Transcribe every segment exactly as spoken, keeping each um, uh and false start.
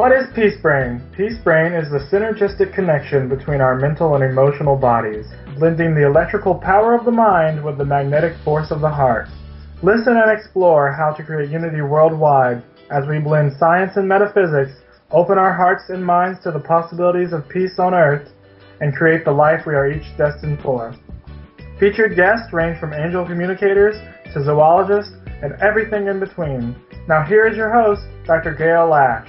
What is Peace Brain? Peace Brain is the synergistic connection between our mental and emotional bodies, blending the electrical power of the mind with the magnetic force of the heart. Listen and explore how to create unity worldwide as we blend science and metaphysics, open our hearts and minds to the possibilities of peace on Earth, and create the life we are each destined for. Featured guests range from angel communicators to zoologists and everything in between. Now here is your host, Doctor Gail Lash.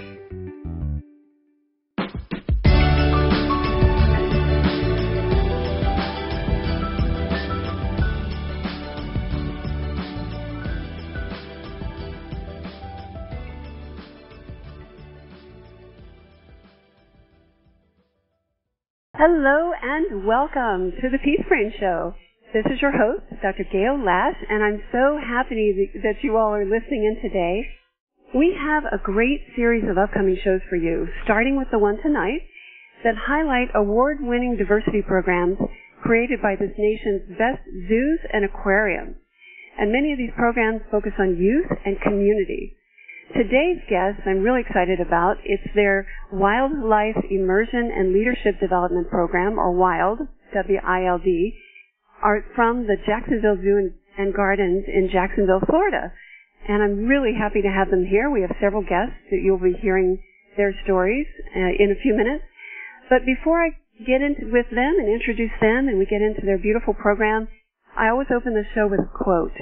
Hello and welcome to the Peace Brain Show. This is your host, Doctor Gail Lash, and I'm so happy that you all are listening in today. We have a great series of upcoming shows for you, starting with the one tonight that highlight award-winning diversity programs created by this nation's best zoos and aquariums. And many of these programs focus on youth and community. Today's guests I'm really excited about. It's their Wildlife Immersion and Leadership Development Program, or WILD, W I L D, are from the Jacksonville Zoo and Gardens in Jacksonville, Florida. And I'm really happy to have them here. We have several guests that you'll be hearing their stories uh, in a few minutes. But before I get into with them and introduce them and we get into their beautiful program, I always open the show with a quote.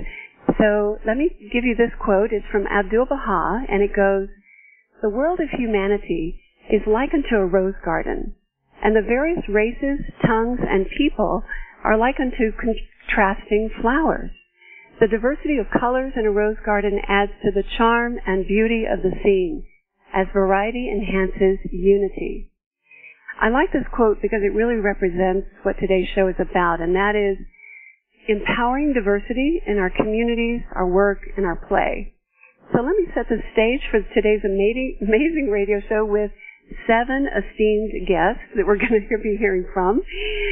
So let me give you this quote. It's from Abdu'l-Baha, and it goes, "The world of humanity is likened to a rose garden, and the various races, tongues, and people are likened to contrasting flowers. The diversity of colors in a rose garden adds to the charm and beauty of the scene, as variety enhances unity." I like this quote because it really represents what today's show is about, and that is empowering diversity in our communities, our work, and our play. So let me set the stage for today's amazing, amazing radio show with seven esteemed guests that we're going to be hearing from.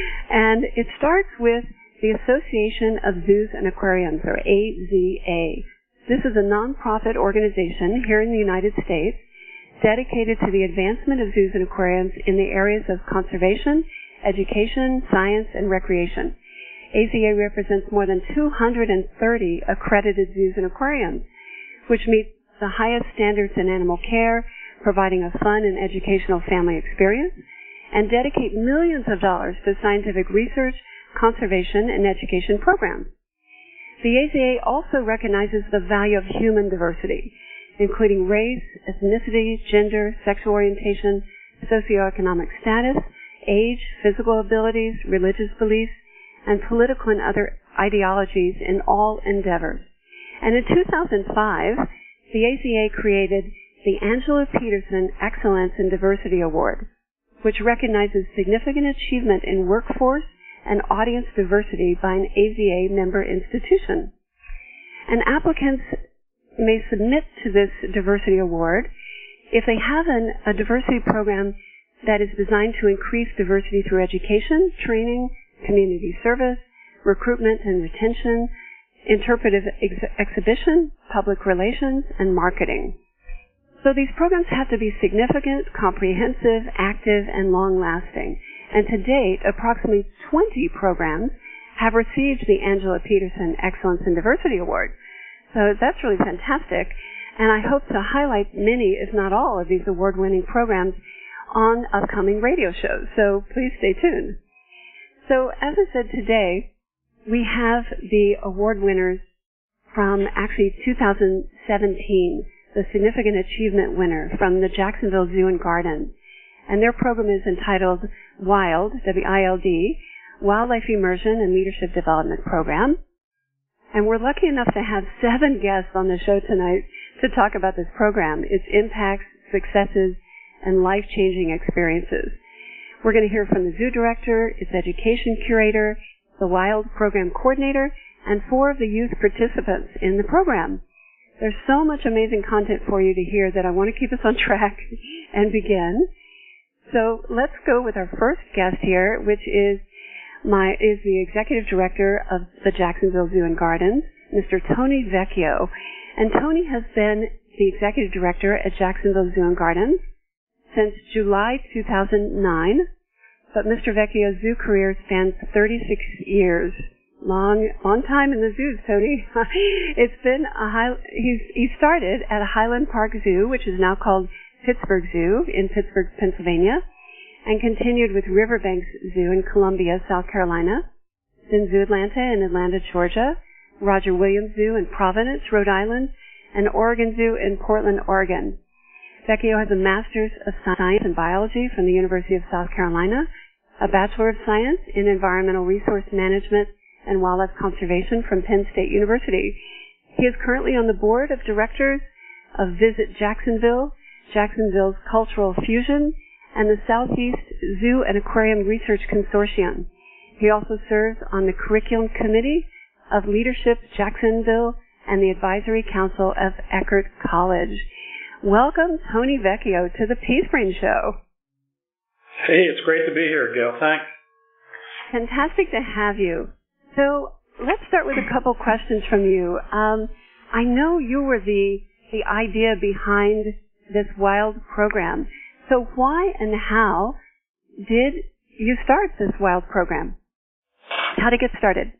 And it starts with the Association of Zoos and Aquariums, or A Z A. This is a nonprofit organization here in the United States dedicated to the advancement of zoos and aquariums in the areas of conservation, education, science, and recreation. A Z A represents more than two hundred thirty accredited zoos and aquariums, which meet the highest standards in animal care, providing a fun and educational family experience, and dedicate millions of dollars to scientific research, conservation, and education programs. The A Z A also recognizes the value of human diversity, including race, ethnicity, gender, sexual orientation, socioeconomic status, age, physical abilities, religious beliefs, and political and other ideologies in all endeavors. And in two thousand five, the A Z A created the Angela Peterson Excellence in Diversity Award, which recognizes significant achievement in workforce and audience diversity by an A Z A member institution. And applicants may submit to this diversity award if they have an, a diversity program that is designed to increase diversity through education, training, community service, recruitment and retention, interpretive ex- exhibition, public relations, and marketing. So these programs have to be significant, comprehensive, active, and long-lasting. And to date, approximately twenty programs have received the Angela Peterson Excellence in Diversity Award. So that's really fantastic. And I hope to highlight many, if not all, of these award-winning programs on upcoming radio shows. So please stay tuned. So as I said today, we have the award winners from actually two thousand seventeen, the Significant Achievement winner from the Jacksonville Zoo and Gardens. And their program is entitled WILD, W I L D, Wildlife Immersion and Leadership Development Program. And we're lucky enough to have seven guests on the show tonight to talk about this program, its impacts, successes, and life-changing experiences. We're going to hear from the zoo director, its education curator, the WILD program coordinator, and four of the youth participants in the program. There's so much amazing content for you to hear that I want to keep us on track and begin. So let's go with our first guest here, which is my is the executive director of the Jacksonville Zoo and Gardens, Mister Tony Vecchio. And Tony has been the executive director at Jacksonville Zoo and Gardens since July two thousand nine, but Mister Vecchio's zoo career spans thirty-six years. Long, long time in the zoos, Tony. It's been a high, he's, he started at Highland Park Zoo, which is now called Pittsburgh Zoo in Pittsburgh, Pennsylvania, and continued with Riverbanks Zoo in Columbia, South Carolina, then Zoo Atlanta in Atlanta, Georgia, Roger Williams Zoo in Providence, Rhode Island, and Oregon Zoo in Portland, Oregon. Vecchio has a Master's of Science in Biology from the University of South Carolina, a Bachelor of Science in Environmental Resource Management and Wildlife Conservation from Penn State University. He is currently on the board of directors of Visit Jacksonville, Jacksonville's Cultural Fusion, and the Southeast Zoo and Aquarium Research Consortium. He also serves on the Curriculum Committee of Leadership Jacksonville and the Advisory Council of Eckerd College. Welcome, Tony Vecchio, to the Peace Brain Show. Hey, it's great to be here, Gail. Thanks. Fantastic to have you. So let's start with a couple questions from you. Um, I know you were the the idea behind this WILD program. So why and how did you start this WILD program? How did it get started?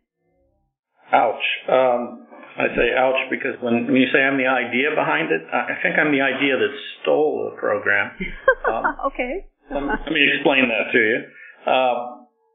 Ouch. Um, I say ouch because when, when you say I'm the idea behind it, I think I'm the idea that stole the program. Um, okay. let, me, let me explain that to you. Uh,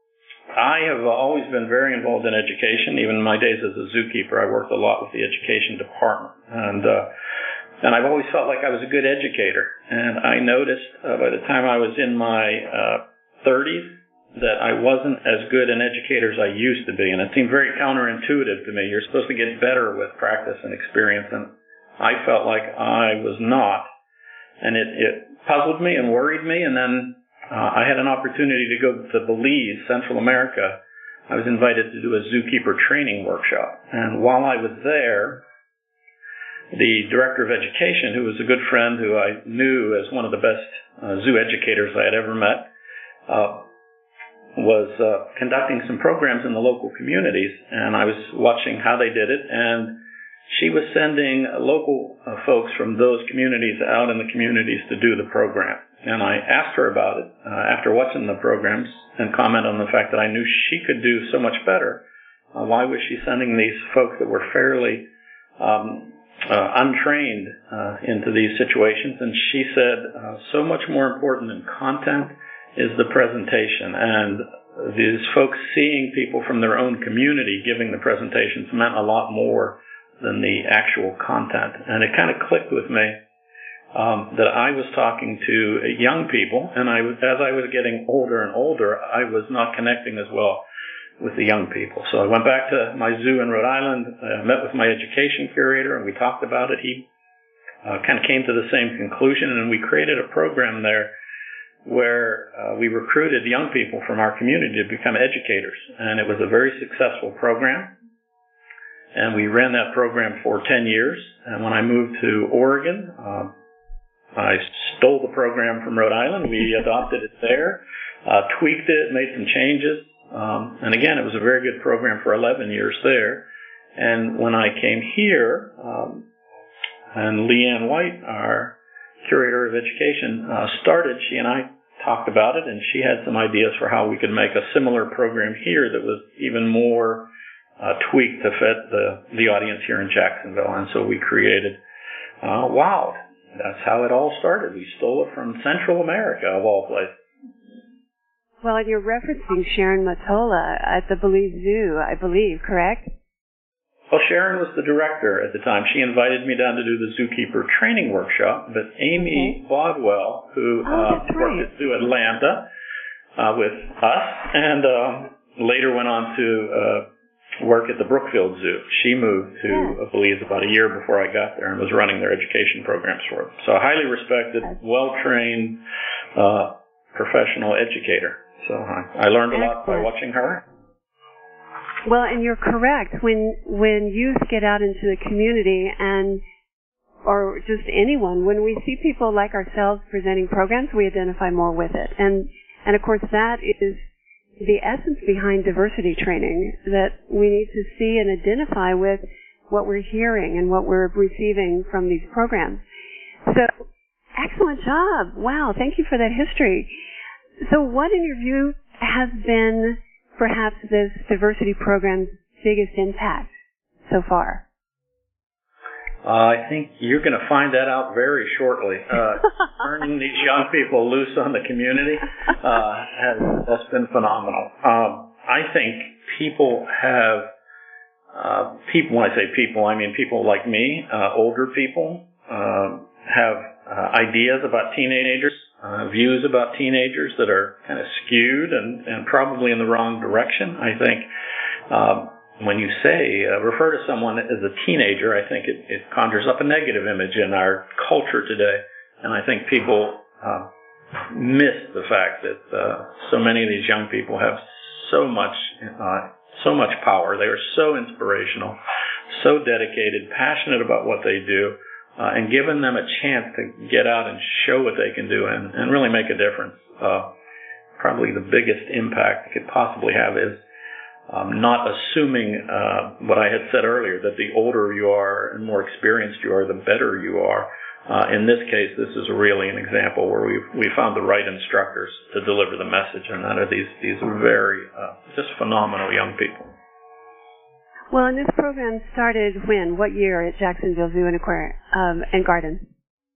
I have always been very involved in education. Even in my days as a zookeeper, I worked a lot with the education department. And uh, and I've always felt like I was a good educator. And I noticed uh, by the time I was in my uh, thirties that I wasn't as good an educator as I used to be. And it seemed very counterintuitive to me. You're supposed to get better with practice and experience. And I felt like I was not. And it, it puzzled me and worried me. And then Uh, I had an opportunity to go to Belize, Central America. I was invited to do a zookeeper training workshop. And while I was there, the director of education, who was a good friend who I knew as one of the best uh, zoo educators I had ever met, uh, was uh, conducting some programs in the local communities. And I was watching how they did it. And she was sending local uh, folks from those communities out in the communities to do the program. And I asked her about it uh, after watching the programs and comment on the fact that I knew she could do so much better. Uh, why was she sending these folks that were fairly um, uh, untrained uh, into these situations? And she said, uh, so much more important than content is the presentation. And these folks seeing people from their own community giving the presentations meant a lot more than the actual content. And it kind of clicked with me. Um, that I was talking to young people, and I, as I was getting older and older, I was not connecting as well with the young people. So I went back to my zoo in Rhode Island, uh, met with my education curator, and we talked about it. He uh, kind of came to the same conclusion, and we created a program there where uh, we recruited young people from our community to become educators, and it was a very successful program. And we ran that program for ten years, and when I moved to Oregon, uh, I stole the program from Rhode Island. We adopted it there, uh, tweaked it, made some changes. Um, and again, it was a very good program for eleven years there. And when I came here, um, and Leanne White, our curator of education, uh, started, she and I talked about it, and she had some ideas for how we could make a similar program here that was even more uh, tweaked to fit the, the audience here in Jacksonville. And so we created uh, WILD. That's how it all started. We stole it from Central America, of all places. Well, and you're referencing Sharon Mottola at the Belize Zoo, I believe, correct? Well, Sharon was the director at the time. She invited me down to do the zookeeper training workshop, but Amy okay. Bodwell, who oh, uh, right. worked at Zoo Atlanta uh, with us, and um, later went on to uh, work at the Brookfield Zoo. She moved to yeah. Belize about a year before I got there and was running their education programs for them. So a highly respected, well-trained, uh, professional educator. So I, I learned a lot by watching her. Well, and you're correct. When when youth get out into the community and or just anyone, when we see people like ourselves presenting programs, we identify more with it. And and of course that is the essence behind diversity training, that we need to see and identify with what we're hearing and what we're receiving from these programs. So Excellent job. Wow, thank you for that history. So what, in your view, has been perhaps this diversity program's biggest impact so far? Uh, I think you're going to find that out very shortly. Uh, turning these young people loose on the community uh, has that's been phenomenal. Um, I think people have, uh, people, when I say people, I mean people like me, uh, older people, uh, have uh, ideas about teenagers, uh, views about teenagers that are kind of skewed and, and probably in the wrong direction. I think um, when you say, uh, refer to someone as a teenager, I think it, it conjures up a negative image in our culture today. And I think people uh, miss the fact that uh, so many of these young people have so much, uh, so much power. They are so inspirational, so dedicated, passionate about what they do, uh, and giving them a chance to get out and show what they can do and, and really make a difference. Uh, probably the biggest impact it could possibly have is um, not assuming uh, what I had said earlier, that the older you are and more experienced you are, the better you are. Uh, in this case, this is really an example where we we found the right instructors to deliver the message, and that are these these very uh, just phenomenal young people. Well, and this program started when? What year at Jacksonville Zoo and Aquarium um, and Garden?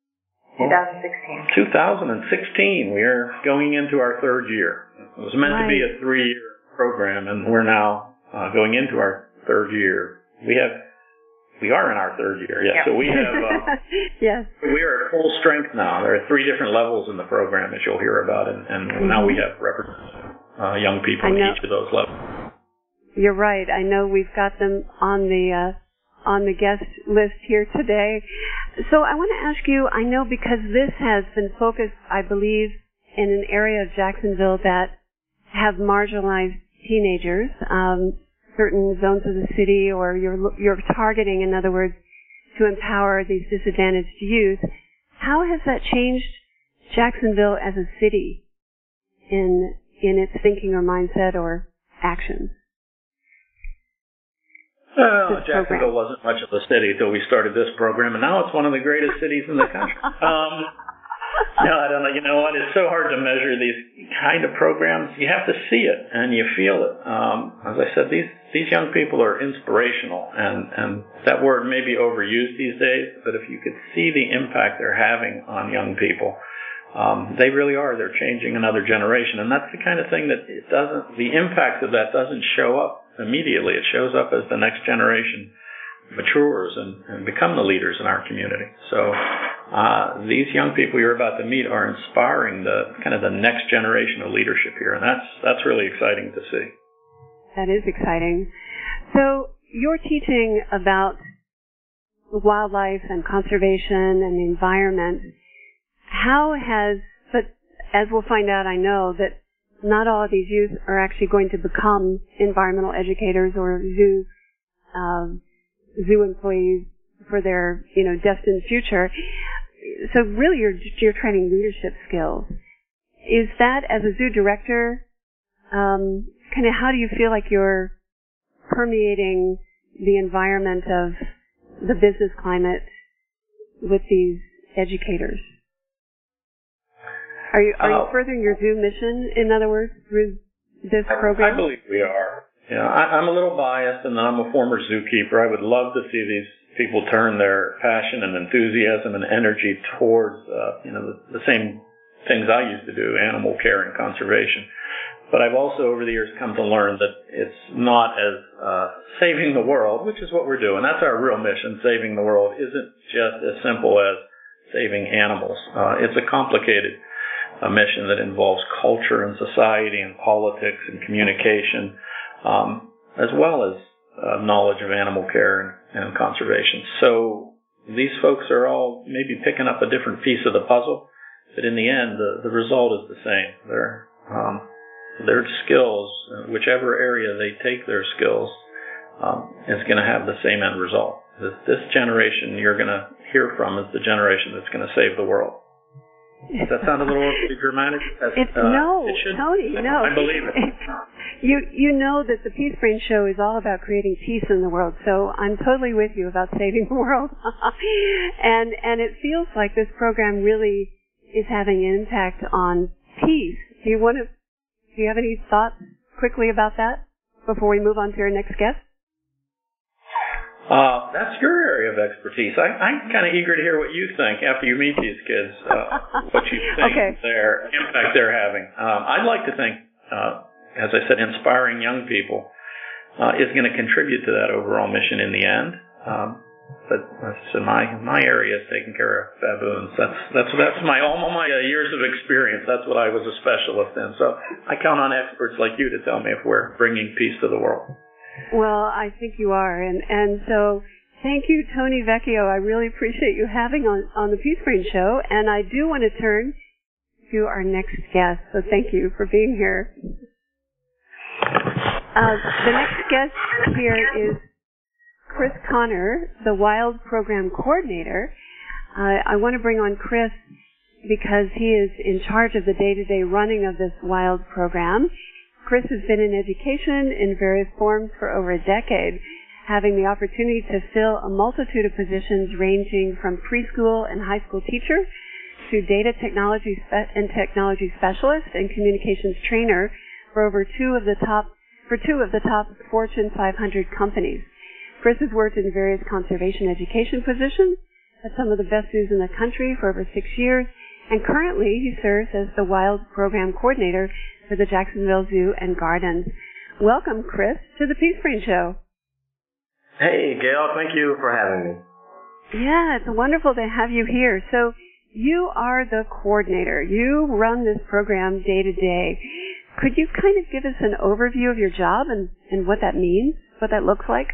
twenty sixteen. twenty sixteen. We are going into our third year. It was meant right. to be a three-year program, and we're now uh, going into our third year. We have. We are in our third year, yes. Yeah. So we have, uh, yes. we are at full strength now. There are three different levels in the program, as you'll hear about, and, and mm-hmm. now we have representative uh, young people in each of those levels. You're right. I know we've got them on the uh, on the guest list here today. So I want to ask you. I know because this has been focused, I believe, in an area of Jacksonville that have marginalized teenagers. Um, certain zones of the city, or you're you're targeting, in other words, to empower these disadvantaged youth. How has that changed Jacksonville as a city in in its thinking or mindset or actions? Well, Jacksonville wasn't much of a city until we started this program, and now it's one of the greatest cities in the country. Um, No, I don't know. You know what? It's so hard to measure these kind of programs. You have to see it and you feel it. Um, as I said, these these young people are inspirational, and, and that word may be overused these days, but if you could see the impact they're having on young people, um, they really are. They're changing another generation, and that's the kind of thing that it doesn't. The impact of that doesn't show up immediately. It shows up as the next generation matures and, and become the leaders in our community. So. Uh, these young people you're about to meet are inspiring the kind of the next generation of leadership here, and that's that's really exciting to see. That is exciting. So you're teaching about wildlife and conservation and the environment. How has, but as we'll find out, I know that not all of these youth are actually going to become environmental educators or zoo um, zoo employees for their, you know, destined future. So really you're, you're training leadership skills. Is that, as a zoo director, um, kind of how do you feel like you're permeating the environment of the business climate with these educators? Are you, are you uh, furthering your zoo mission, in other words, through this program? I believe we are. Yeah, I, I'm a little biased, and I'm a former zookeeper. I would love to see these people turn their passion and enthusiasm and energy towards, uh, you know, the, the same things I used to do, animal care and conservation. But I've also, over the years, come to learn that it's not as uh, saving the world, which is what we're doing. That's our real mission. Saving the world isn't just as simple as saving animals. Uh, it's a complicated uh, mission that involves culture and society and politics and communication, um, as well as uh, knowledge of animal care and and conservation. So these folks are all maybe picking up a different piece of the puzzle, but in the end, the, the result is the same. Their um, their skills, whichever area they take their skills, um, is going to have the same end result. This, this generation you're going to hear from is the generation that's going to save the world. Does that sound a little overly dramatic? It, uh, no, it should, Tony, no. I believe it. You you know that the Peace Brain Show is all about creating peace in the world, so I'm totally with you about saving the world. and and it feels like this program really is having an impact on peace. Do you want to? Do you have any thoughts quickly about that before we move on to our next guest? Uh, that's your area of expertise. I, I'm kind of eager to hear what you think after you meet these kids, uh, what you think okay. their impact they're having. Um, I'd like to think, uh, as I said, inspiring young people uh, is going to contribute to that overall mission in the end. Um, but so my my area is taking care of baboons. That's that's that's my all my uh, years of experience. That's what I was a specialist in. So I count on experts like you to tell me if we're bringing peace to the world. Well, I think you are, and and so thank you, Tony Vecchio. I really appreciate you having on on the Peace Brain Show, and I do want to turn to our next guest. So thank you for being here. Uh, the next guest here is Chris Connor, the WILD Program Coordinator. Uh, I want to bring on Chris because he is in charge of the day-to-day running of this WILD program. Chris has been in education in various forms for over a decade, having the opportunity to fill a multitude of positions ranging from preschool and high school teacher to data technology spe- and technology specialist and communications trainer for over two of the top for two of the top Fortune five hundred companies. Chris has worked in various conservation education positions at some of the best zoos in the country for over six years, and currently he serves as the WILD Program Coordinator for the Jacksonville Zoo and Gardens. Welcome, Chris, to the Peace Brain Show. Hey, Gail, thank you for having me. Yeah, it's wonderful to have you here. So you are the coordinator. You run this program day to day. Could you kind of give us an overview of your job and, and what that means, what that looks like?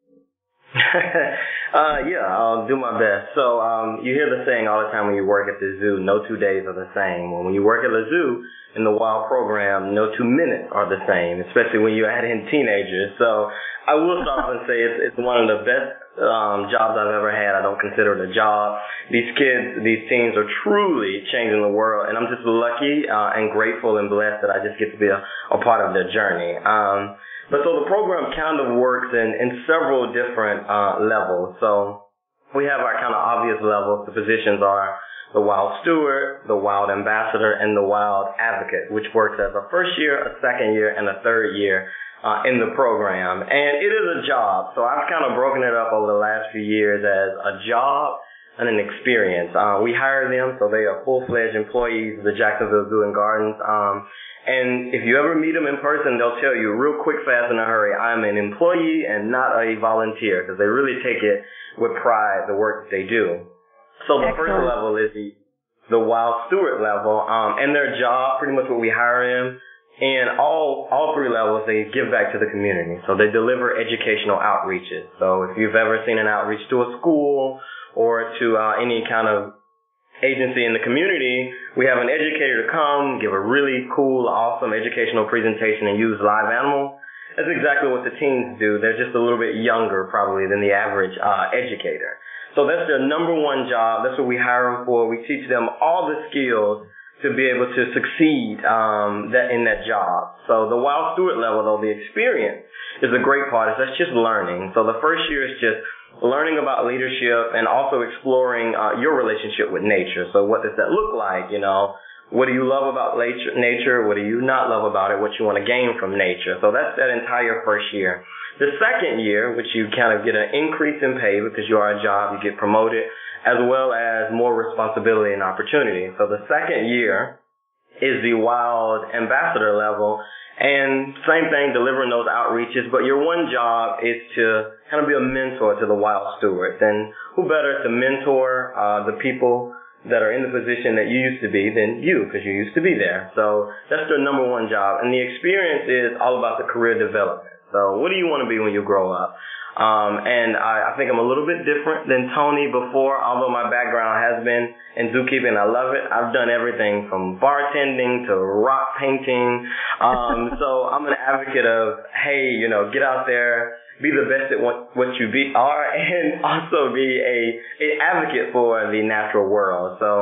uh, yeah, I'll do my best. So um, you hear the saying all the time when you work at the zoo, no two days are the same. Well, when you work at the zoo in the WILD program, no two minutes are the same, especially when you add in teenagers. So I will start off and say it's, it's one of the best um, jobs I've ever had. I don't consider it a job. These kids, these teens are truly changing the world, and I'm just lucky uh, and grateful and blessed that I just get to be a, a part of their journey. Um, But so the program kind of works in, in several different uh, levels. So we have our kind of obvious levels. The positions are the WILD Steward, the WILD Ambassador, and the WILD Advocate, which works as a first year, a second year, and a third year uh, in the program. And it is a job. So I've kind of broken it up over the last few years as a job and an experience. Uh, we hire them, so they are full-fledged employees of the Jacksonville Zoo and Gardens. Um, And if you ever meet them in person, they'll tell you real quick, fast, in a hurry, I'm an employee and not a volunteer, because they really take it with pride, the work that they do. So the Excellent. First level is the, the WILD Steward level, um, and their job, pretty much what we hire them, and all, all three levels, they give back to the community. So they deliver educational outreaches. So if you've ever seen an outreach to a school or to uh, any kind of agency in the community, we have an educator to come, give a really cool, awesome educational presentation and use live animals. That's exactly what the teens do. They're just a little bit younger probably than the average uh, educator. So that's their number one job. That's what we hire them for. We teach them all the skills to be able to succeed um, that in that job. So the WILD Steward level, though, the experience is a great part. That's just learning. So the first year is just learning about leadership and also exploring uh, your relationship with nature. So what does that look like? You know, what do you love about nature? What do you not love about it? What you want to gain from nature? So that's that entire first year. The second year, which you kind of get an increase in pay because you are a job, you get promoted, as well as more responsibility and opportunity. So the second year is the WILD Ambassador level. And same thing, delivering those outreaches, but your one job is to kind of be a mentor to the WILD Stewards. And who better to mentor uh, the people that are in the position that you used to be than you, because you used to be there. So that's their number one job. And the experience is all about the career development. So what do you want to be when you grow up? Um, and I, I think I'm a little bit different than Tony before, although my background has been in zookeeping. I love it. I've done everything from bartending to rock painting. Um, so I'm an advocate of, hey, you know, get out there, be the best at what, what you be are, and also be a, a advocate for the natural world. So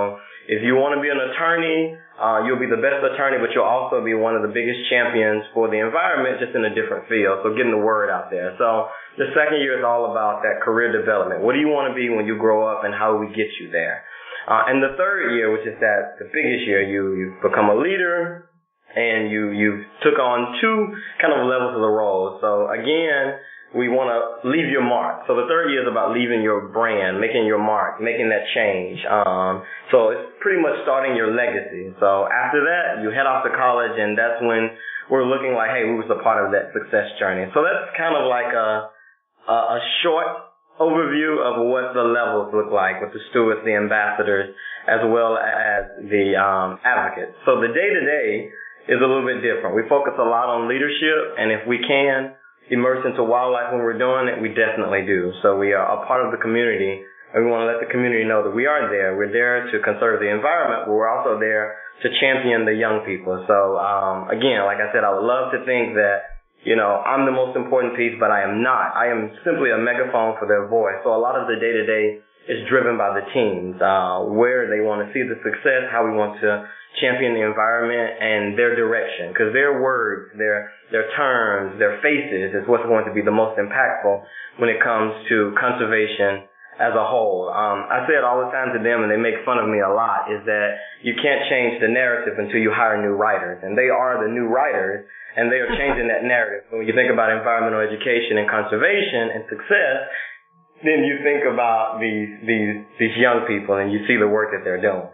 if you want to be an attorney, uh, you'll be the best attorney, but you'll also be one of the biggest champions for the environment, just in a different field. So getting the word out there. So the second year is all about that career development. What do you want to be when you grow up, and how do we get you there? Uh, and the third year, which is that the biggest year, you, you become a leader, and you, you took on two kind of levels of the role. So again, we want to leave your mark. So the third year is about leaving your brand, making your mark, making that change. Um, so it's pretty much starting your legacy. So after that, you head off to college, and that's when we're looking like, hey, we was a part of that success journey. So that's kind of like a, a, a short overview of what the levels look like with the stewards, the ambassadors, as well as the um, advocates. So the day-to-day is a little bit different. We focus a lot on leadership, and if we can immerse into wildlife when we're doing it, we definitely do. So we are a part of the community, and we want to let the community know that we are there. We're there to conserve the environment, but we're also there to champion the young people. So um, again, like I said, I would love to think that, you know, I'm the most important piece, but I am not. I am simply a megaphone for their voice. So a lot of the day-to-day is driven by the teams, uh, where they want to see the success, how we want to champion the environment, and their direction, because their words, their their terms, their faces is what's going to be the most impactful when it comes to conservation as a whole. Um, I say it all the time to them, and they make fun of me a lot, is that you can't change the narrative until you hire new writers, and they are the new writers, and they are changing that narrative. When you think about environmental education and conservation and success, then you think about these these these young people, and you see the work that they're doing.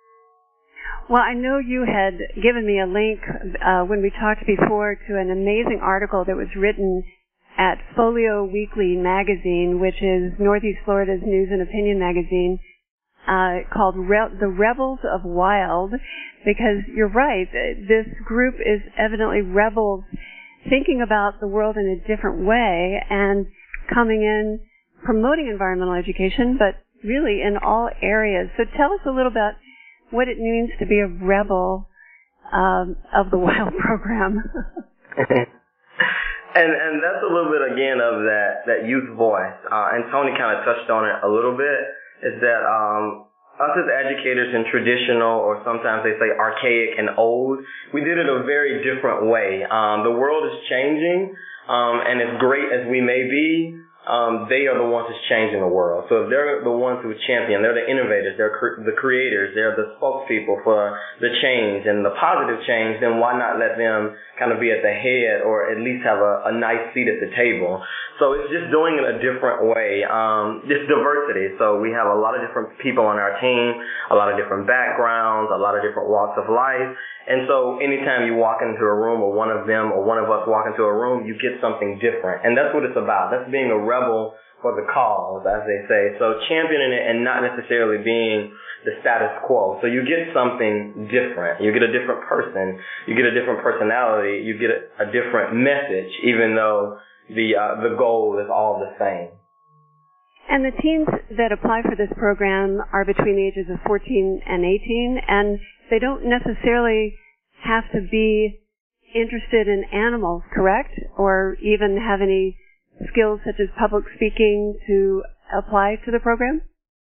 Well, I know you had given me a link uh, when we talked before to an amazing article that was written at Folio Weekly magazine, which is Northeast Florida's news and opinion magazine, uh, called Re- The Rebels of Wild, because you're right, this group is evidently rebels thinking about the world in a different way and coming in promoting environmental education, but really in all areas. So tell us a little about what it means to be a rebel um, of the WILD program. and and that's a little bit again of that that youth voice. Uh, and Tony kind of touched on it a little bit. Is that um, us as educators in traditional, or sometimes they say archaic and old, we did it a very different way. Um, the world is changing, um, and as great as we may be, Um, they are the ones who's changing the world. So if they're the ones who champion, they're the innovators, they're cre- the creators, they're the spokespeople for the change and the positive change, then why not let them kind of be at the head, or at least have a, a nice seat at the table? So it's just doing it a different way. Um, just diversity. So we have a lot of different people on our team, a lot of different backgrounds, a lot of different walks of life. And so anytime you walk into a room, or one of them or one of us walk into a room, you get something different. And that's what it's about. That's being a rebel for the cause, as they say. So championing it and not necessarily being the status quo. So you get something different. You get a different person. You get a different personality. You get a, a different message, even though the uh, the goal is all the same. And the teens that apply for this program are between the ages of fourteen and eighteen, and they don't necessarily have to be interested in animals, correct? Or even have any skills such as public speaking to apply to the program?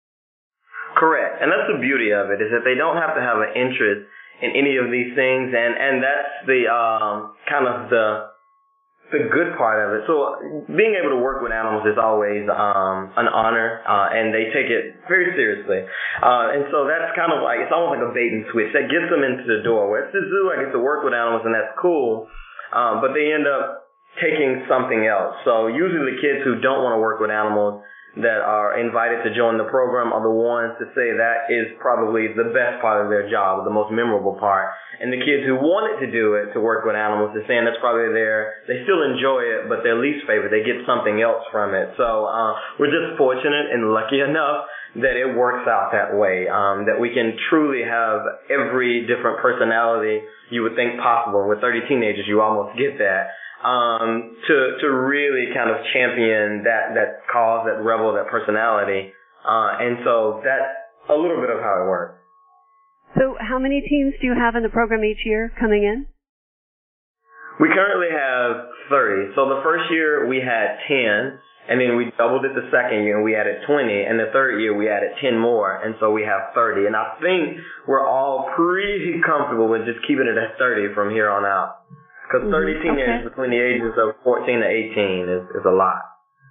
Correct. And that's the beauty of it, is that they don't have to have an interest in any of these things, and, and that's the um, kind of the the good part of it. So being able to work with animals is always um, an honor, uh, and they take it very seriously. Uh, and so that's kind of like, it's almost like a bait and switch. That gets them into the door. Where it's the zoo, I get to work with animals, and that's cool, um, but they end up taking something else. So usually the kids who don't want to work with animals that are invited to join the program are the ones to say that is probably the best part of their job, the most memorable part. And the kids who wanted to do it, to work with animals, are saying that's probably their, they still enjoy it, but their least favorite. They get something else from it. So uh, we're just fortunate and lucky enough that it works out that way, um, that we can truly have every different personality you would think possible. With thirty teenagers, you almost get that. Um, to, to really kind of champion that, that cause, that rebel, that personality. Uh, and so that's a little bit of how it works. So how many teams do you have in the program each year coming in? We currently have thirty. So the first year we had ten, and then we doubled it the second year and we added twenty, and the third year we added ten more, and so we have thirty. And I think we're all pretty comfortable with just keeping it at thirty from here on out. Because thirty mm-hmm. teenagers okay. between the ages of fourteen to eighteen is, is a lot.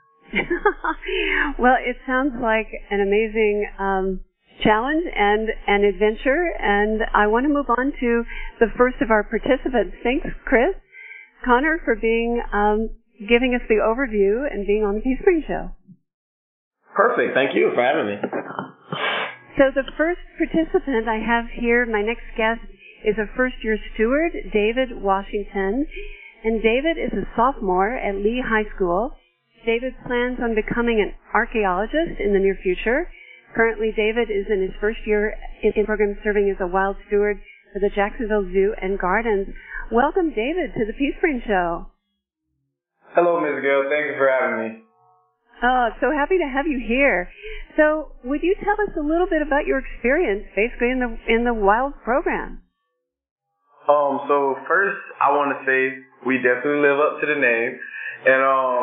Well, it sounds like an amazing um, challenge and an adventure, and I want to move on to the first of our participants. Thanks, Chris. Connor, for being um, giving us the overview and being on the Peace Spring Show. Perfect. Thank you for having me. So the first participant I have here, my next guest, is a first-year steward, David Washington. And David is a sophomore at Lee High School. David plans on becoming an archaeologist in the near future. Currently, David is in his first year in the program serving as a wild steward for the Jacksonville Zoo and Gardens. Welcome, David, to the Peace Spring Show. Hello, Miz Gail. Thank you for having me. Oh, so happy to have you here. So, would you tell us a little bit about your experience, basically, in the in the wild program? Um. So first, I want to say we definitely live up to the name, and um,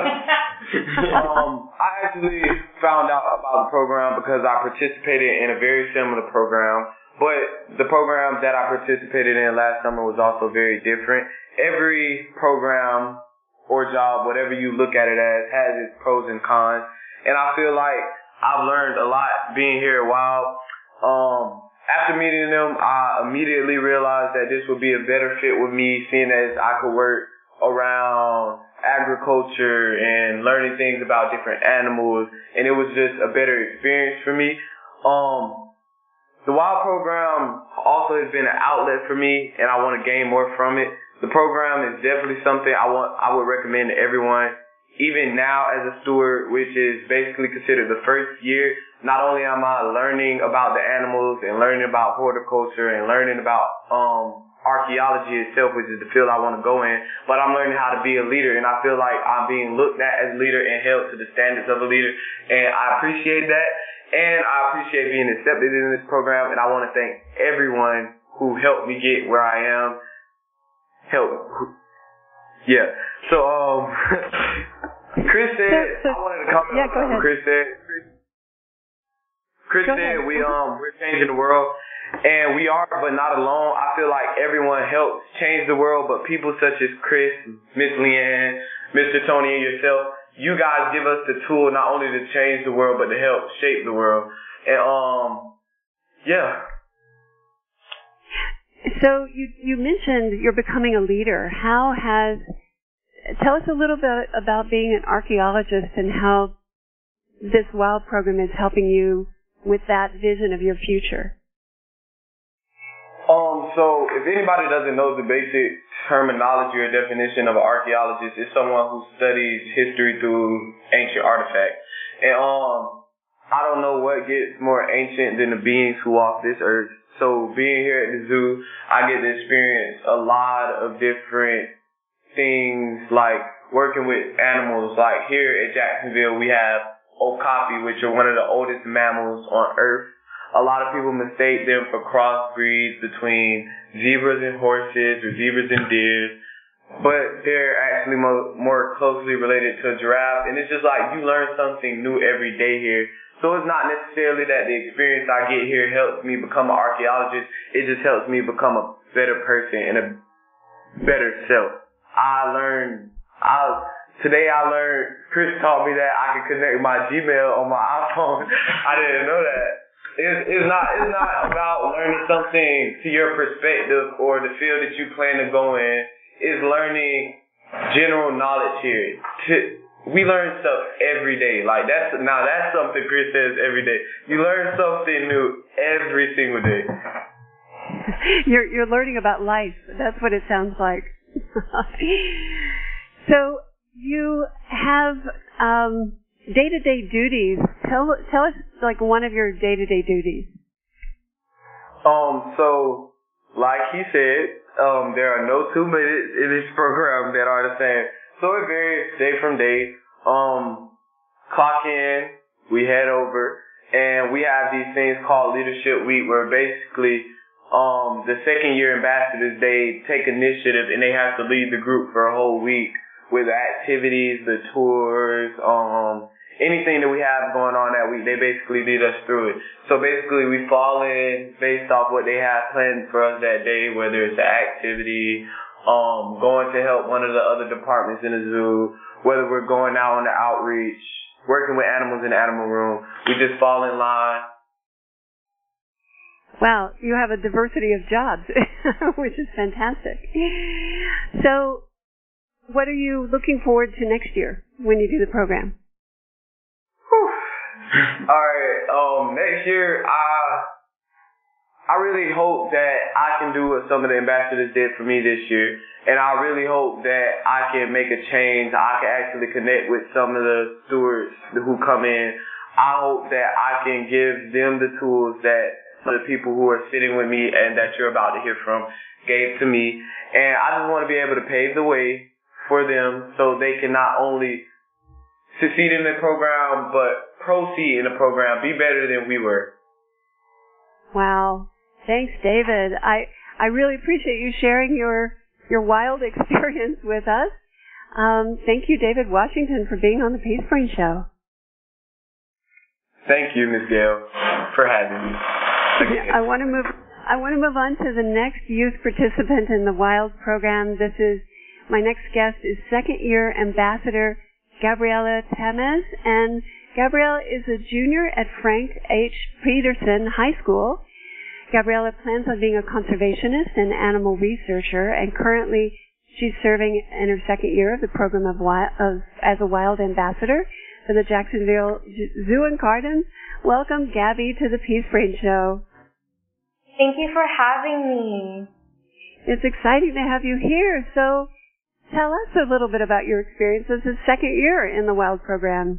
um, I actually found out about the program because I participated in a very similar program. But the program that I participated in last summer was also very different. Every program or job, whatever you look at it as, has its pros and cons. And I feel like I've learned a lot being here a while. Um, after meeting them, I immediately realized that this would be a better fit with me, seeing as I could work around agriculture and learning things about different animals. And it was just a better experience for me. Um, The WILD program also has been an outlet for me, and I want to gain more from it. The program is definitely something I want. I would recommend to everyone, even now as a steward, which is basically considered the first year. Not only am I learning about the animals and learning about horticulture and learning about um, archaeology itself, which is the field I want to go in, but I'm learning how to be a leader, and I feel like I'm being looked at as a leader and held to the standards of a leader, and I appreciate that. And I appreciate being accepted in this program, and I want to thank everyone who helped me get where I am. Help. Yeah. So, um, Chris said, I wanted to comment yeah, on go what ahead. Chris said. Chris go said ahead. we, um, we're changing the world, and we are, but not alone. I feel like everyone helps change the world, but people such as Chris, Miss Leanne, Mister Tony, and yourself, you guys give us the tool not only to change the world, but to help shape the world. And, um, yeah. So you, you mentioned you're becoming a leader. How has, tell us a little bit about being an archaeologist and how this WILD program is helping you with that vision of your future. Um, so if anybody doesn't know the basic terminology or definition of an archaeologist, it's someone who studies history through ancient artifacts. And um, I don't know what gets more ancient than the beings who walk this earth. So being here at the zoo, I get to experience a lot of different things, like working with animals. Like here at Jacksonville, we have okapi, which are one of the oldest mammals on earth. A lot of people mistake them for crossbreeds between zebras and horses or zebras and deer, but they're actually mo- more closely related to a giraffe. And it's just like you learn something new every day here. So it's not necessarily that the experience I get here helps me become an archaeologist. It just helps me become a better person and a better self. I learned, I, today I learned, Chris taught me that I can connect my Gmail on my iPhone. I didn't know that. It's, it's not it's not about learning something to your perspective or the field that you plan to go in. It's learning general knowledge here. To, we learn stuff every day. Like that's now that's something Chris says every day. You learn something new every single day. You're you're learning about life. That's what it sounds like. So you have um day-to-day duties. Tell tell us like one of your day-to-day duties. Um. So, like he said, um, there are no two minutes in this program that are the same. So it varies day from day. Um, clock in, we head over, and we have these things called Leadership Week, where basically, um, the second year ambassadors, they take initiative and they have to lead the group for a whole week with the activities, the tours, um, anything that we have going on that week. They basically lead us through it. So basically we fall in based off what they have planned for us that day, whether it's an activity, um, going to help one of the other departments in the zoo, whether we're going out on the outreach, working with animals in the animal room. We just fall in line. Wow, you have a diversity of jobs, which is fantastic. So, what are you looking forward to next year when you do the program? All right, um, next year, I I really hope that I can do what some of the ambassadors did for me this year, and I really hope that I can make a change. I can actually connect with some of the stewards who come in. I hope that I can give them the tools that the people who are sitting with me and that you're about to hear from gave to me. And I just want to be able to pave the way for them so they can not only succeed in the program, but proceed in the program, be better than we were. Wow. Thanks, David. I, I really appreciate you sharing your, your wild experience with us. Um, thank you, David Washington, for being on the Peace Brain Show. Thank you, Miz Gail, for having me. I want to move. I want to move on to the next youth participant in the WILD program. This is my next guest is second year ambassador Gabriella Tamez, and Gabriella is a junior at Frank H. Peterson High School. Gabriella plans on being a conservationist and animal researcher, and currently she's serving in her second year of the program of, wild, of as a WILD ambassador for the Jacksonville Zoo and Gardens. Welcome, Gabby, to the Peace Brain Show. Thank you for having me. It's exciting to have you here. So tell us a little bit about your experience as a second year in the WILD program.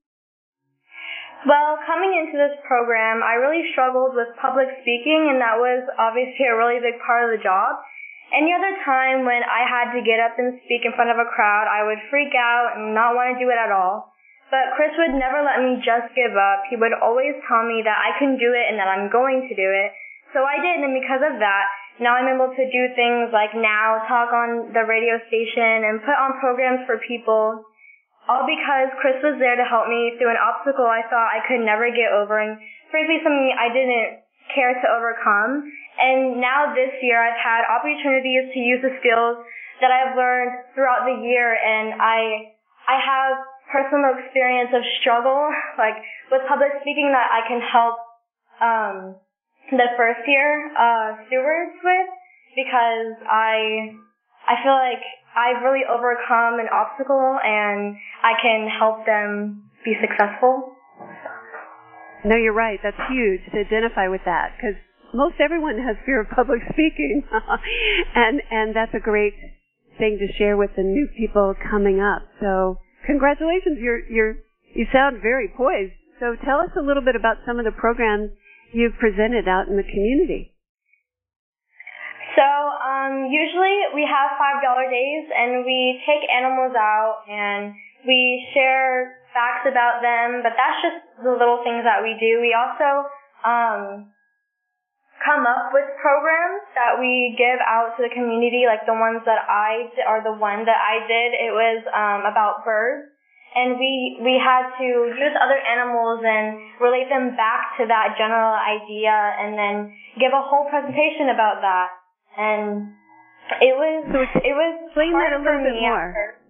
Well, coming into this program, I really struggled with public speaking, and that was obviously a really big part of the job. Any other time when I had to get up and speak in front of a crowd, I would freak out and not want to do it at all. But Chris would never let me just give up. He would always tell me that I can do it and that I'm going to do it. So I did, and because of that, now I'm able to do things like now, talk on the radio station, and put on programs for people, all because Chris was there to help me through an obstacle I thought I could never get over, and frankly something I didn't care to overcome. And now this year I've had opportunities to use the skills that I've learned throughout the year, and I I have personal experience of struggle, like with public speaking, that I can help um, the first year uh, stewards with, because I I feel like I've really overcome an obstacle and I can help them be successful. No, you're right. That's huge to identify with that, because most everyone has fear of public speaking, and and that's a great thing to share with the new people coming up. So congratulations, you're you're you sound very poised. So tell us a little bit about some of the programs you've presented out in the community. So um, usually we have five dollar days, and we take animals out and we share facts about them. But that's just the little things that we do. We also um, come up with programs that we give out to the community, like the ones that I did, or the one that I did. It was um, about birds, and we we had to use other animals and relate them back to that general idea, and then give a whole presentation about that. And it was so it was explain that a little bit more.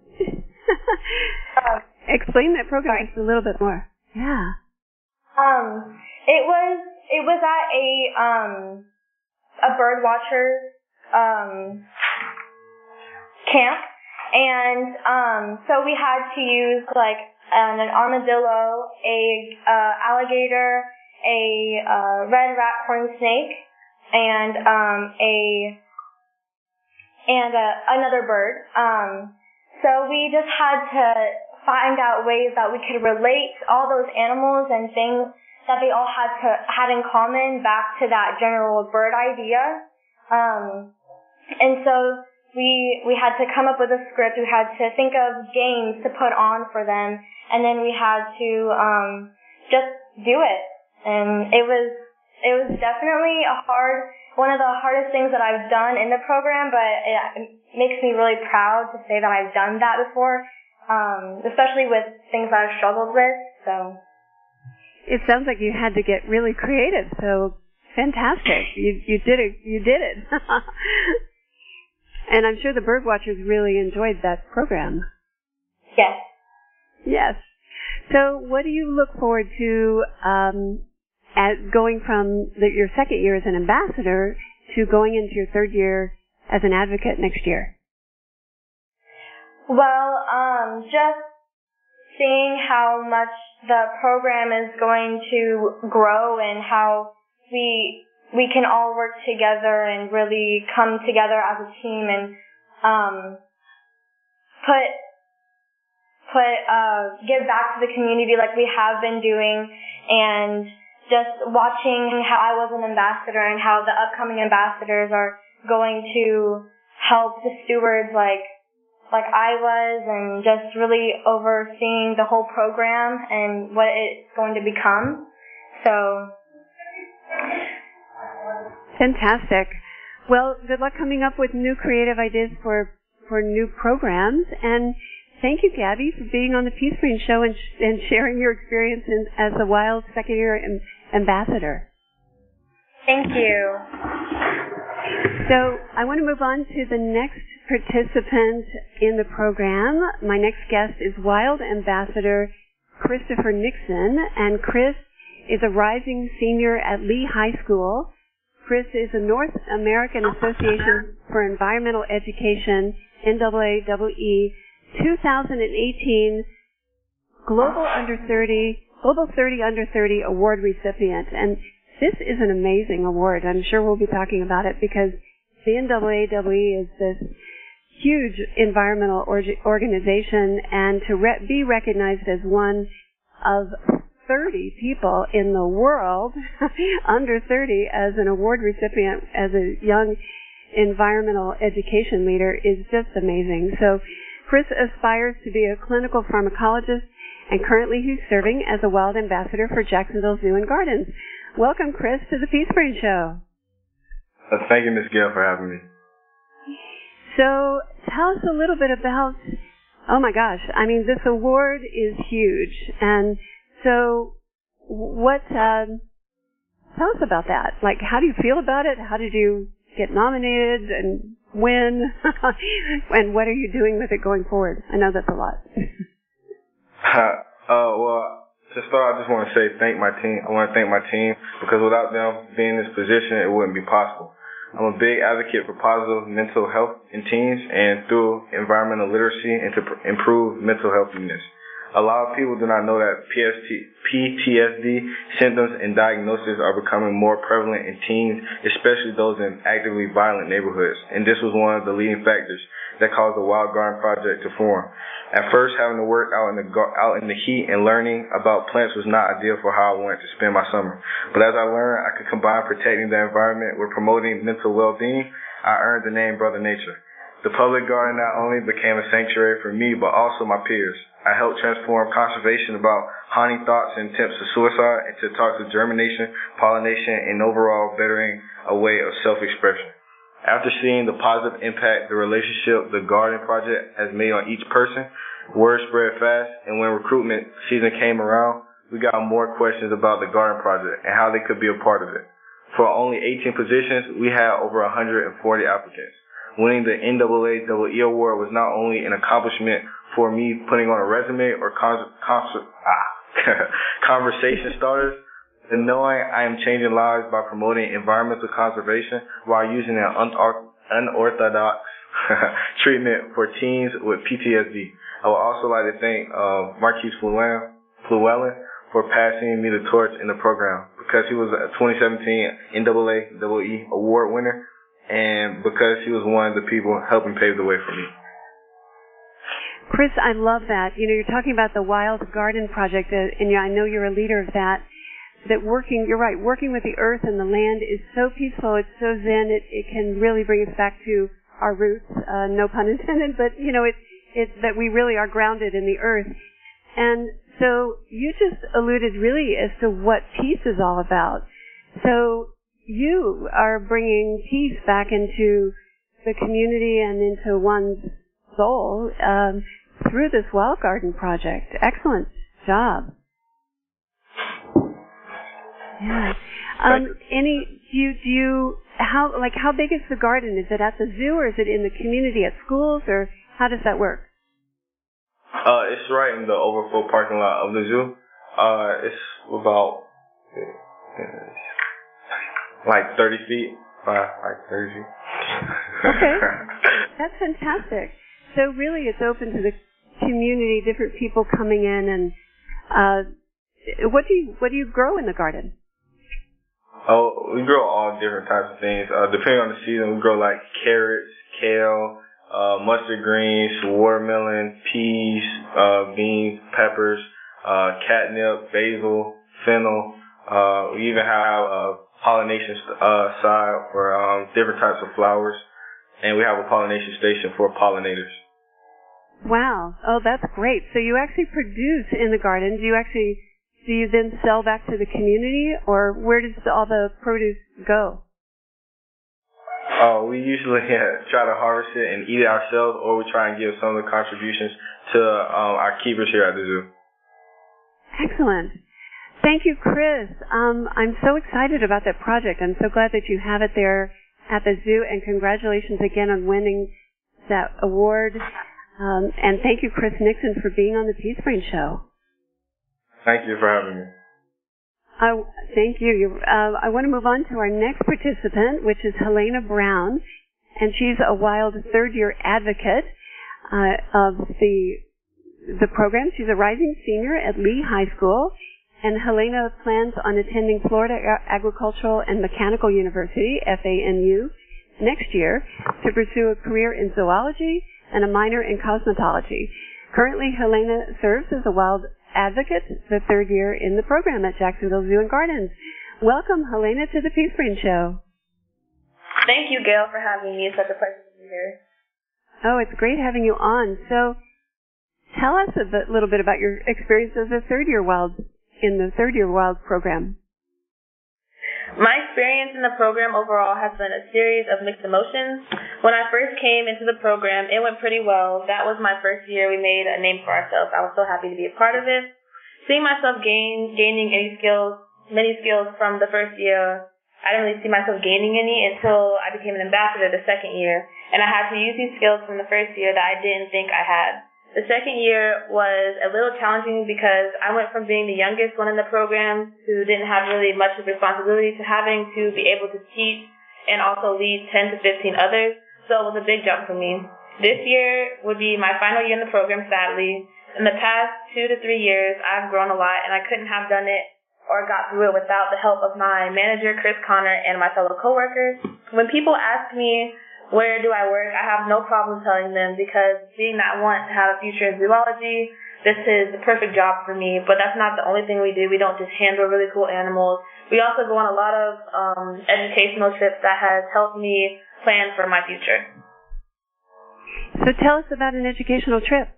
um, explain that program sorry. just a little bit more. Yeah. Um, it was it was at a um a bird watcher um camp, and um so we had to use like an, an armadillo, a uh, alligator, a uh, red rat corn snake, and um a and a, another bird. Um, so we just had to find out ways that we could relate all those animals and things that they all had to had in common back to that general bird idea. Um, and so we we had to come up with a script. We had to think of games to put on for them, and then we had to um, just do it. And it was it was definitely a hard one of the hardest things that I've done in the program, but it makes me really proud to say that I've done that before, um, especially with things that I've struggled with. So it sounds like you had to get really creative. So fantastic! You you did it. You did it. And I'm sure the bird watchers really enjoyed that program. Yes. Yes. So what do you look forward to um, at going from the, your second year as an ambassador to going into your third year as an advocate next year? Well, um, just seeing how much the program is going to grow and how we we can all work together and really come together as a team and um, put put uh, give back to the community like we have been doing, and just watching how I was an ambassador and how the upcoming ambassadors are going to help the stewards like like I was, and just really overseeing the whole program and what it's going to become. So fantastic. Well, good luck coming up with new creative ideas for for new programs, and thank you, Gabby, for being on the Peace Brain Show and, sh- and sharing your experience in, as a WILD second year am- ambassador. Thank you. So I want to move on to the next participant in the program. My next guest is WILD Ambassador Christopher Nixon, and Chris is a rising senior at Lee High School. Chris is a North American Association for Environmental Education, N double A E E, two thousand eighteen Global Under thirty, Global thirty Under thirty Award recipient. And this is an amazing award. I'm sure we'll be talking about it because the N double A E E is this huge environmental org- organization, and to re- be recognized as one of thirty people in the world under thirty as an award recipient as a young environmental education leader is just amazing. So Chris aspires to be a clinical pharmacologist, and currently he's serving as a WILD ambassador for Jacksonville Zoo and Gardens. Welcome, Chris, to the Peace Brain Show. Uh, thank you, Miz Gail, for having me. So tell us a little bit about, oh my gosh, I mean, this award is huge. And so what, um, tell us about that. Like, how do you feel about it? How did you get nominated and win? And what are you doing with it going forward? I know that's a lot. uh, well, to start, I just want to say thank my team. I want to thank my team because without them being in this position, it wouldn't be possible. I'm a big advocate for positive mental health in teens and through environmental literacy and to pr- improve mental healthiness. A lot of people do not know that P T S D symptoms and diagnoses are becoming more prevalent in teens, especially those in actively violent neighborhoods. And this was one of the leading factors that caused the Wild Garden Project to form. At first, having to work out in the out in the heat and learning about plants was not ideal for how I wanted to spend my summer. But as I learned I could combine protecting the environment with promoting mental well-being, I earned the name Brother Nature. The public garden not only became a sanctuary for me, but also my peers. I helped transform conservation about haunting thoughts and attempts of suicide into talks of germination, pollination, and overall bettering a way of self-expression. After seeing the positive impact the relationship the Garden Project has made on each person, word spread fast, and when recruitment season came around, we got more questions about the Garden Project and how they could be a part of it. For only eighteen positions, we had over one hundred forty applicants. Winning the N double A E E award was not only an accomplishment for me putting on a resume or con- con- ah, conversation starters, but knowing I am changing lives by promoting environmental conservation while using an un- unorthodox treatment for teens with P T S D. I would also like to thank uh, Marquise Fluellen for passing me the torch in the program because he was a twenty seventeen N double A E E award winner, and because he was one of the people helping pave the way for me. Chris, I love that. You know, you're talking about the Wild Garden Project, uh, and I know you're a leader of that, that working, you're right, working with the earth and the land is so peaceful, it's so zen, it, it can really bring us back to our roots, uh, no pun intended, but, you know, it, it, that we really are grounded in the earth. And so you just alluded really as to what peace is all about. So you are bringing peace back into the community and into one's soul um, through this Wild Garden project. Excellent job. Yeah. Um, any do you do you how like how big is the garden? Is it at the zoo or is it in the community at schools, or how does that work? Uh, it's right in the overflow parking lot of the zoo. Uh, it's about like thirty feet by like thirty feet. Okay, that's fantastic. So really, it's open to the community, different people coming in, and uh, what do you what do you grow in the garden? Oh, we grow all different types of things. Uh, depending on the season, we grow like carrots, kale, uh, mustard greens, watermelon, peas, uh, beans, peppers, uh, catnip, basil, fennel. Uh, we even have a pollination uh, side for um, different types of flowers, and we have a pollination station for pollinators. Wow. Oh, that's great. So you actually produce in the garden. Do you actually, do you then sell back to the community, or where does all the produce go? Uh, we usually uh, try to harvest it and eat it ourselves, or we try and give some of the contributions to um, our keepers here at the zoo. Excellent. Thank you, Chris. Um, I'm so excited about that project. I'm so glad that you have it there at the zoo, and congratulations again on winning that award. Um, and thank you, Chris Nixon, for being on the Peace Brain Show. Thank you for having me. I, thank you. you uh, I want to move on to our next participant, which is Helena Brown, and she's a wild third-year advocate uh, of the the program. She's a rising senior at Lee High School, and Helena plans on attending Florida Agricultural and Mechanical University, F A M U, next year to pursue a career in zoology and a minor in cosmetology. Currently, Helena serves as a wild advocate the third year in the program at Jacksonville Zoo and Gardens. Welcome, Helena, to the Peace Brain Show. Thank you, Gail, for having me. It's such a pleasure to be here. Oh, it's great having you on. So, tell us a bit, little bit about your experience as a third-year wild in the third-year wild program. My experience in the program overall has been a series of mixed emotions. When I first came into the program, it went pretty well. That was my first year. We made a name for ourselves. I was so happy to be a part of it. Seeing myself gain, gaining any skills, many skills from the first year, I didn't really see myself gaining any until I became an ambassador the second year. And I had to use these skills from the first year that I didn't think I had. The second year was a little challenging because I went from being the youngest one in the program who didn't have really much of responsibility to having to be able to teach and also lead ten to fifteen others. So it was a big jump for me. This year would be my final year in the program, sadly. In the past two to three years, I've grown a lot, and I couldn't have done it or got through it without the help of my manager, Chris Connor, and my fellow coworkers. When people ask me, where do I work? I have no problem telling them because being that I want to have a future in zoology, this is the perfect job for me. But that's not the only thing we do. We don't just handle really cool animals. We also go on a lot of um, educational trips that has helped me plan for my future. So tell us about an educational trip.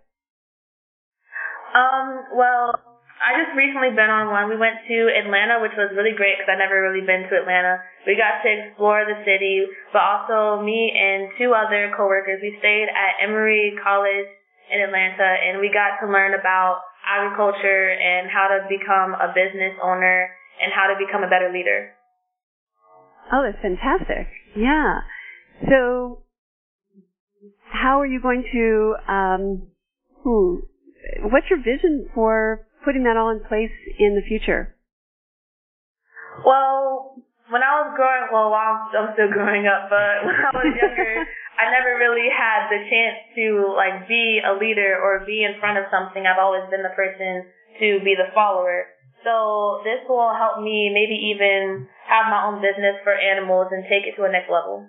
Um, well, I just recently been on one. We went to Atlanta, which was really great because I've never really been to Atlanta. We got to explore the city, but also me and two other coworkers, we stayed at Emory College in Atlanta, and we got to learn about agriculture and how to become a business owner and how to become a better leader. Oh, that's fantastic. Yeah. So how are you going to, um, hmm, what's your vision for putting that all in place in the future? Well, when I was growing, well, I'm, I'm still growing up, but when I was younger, I never really had the chance to, like, be a leader or be in front of something. I've always been the person to be the follower. So this will help me maybe even have my own business for animals and take it to a next level.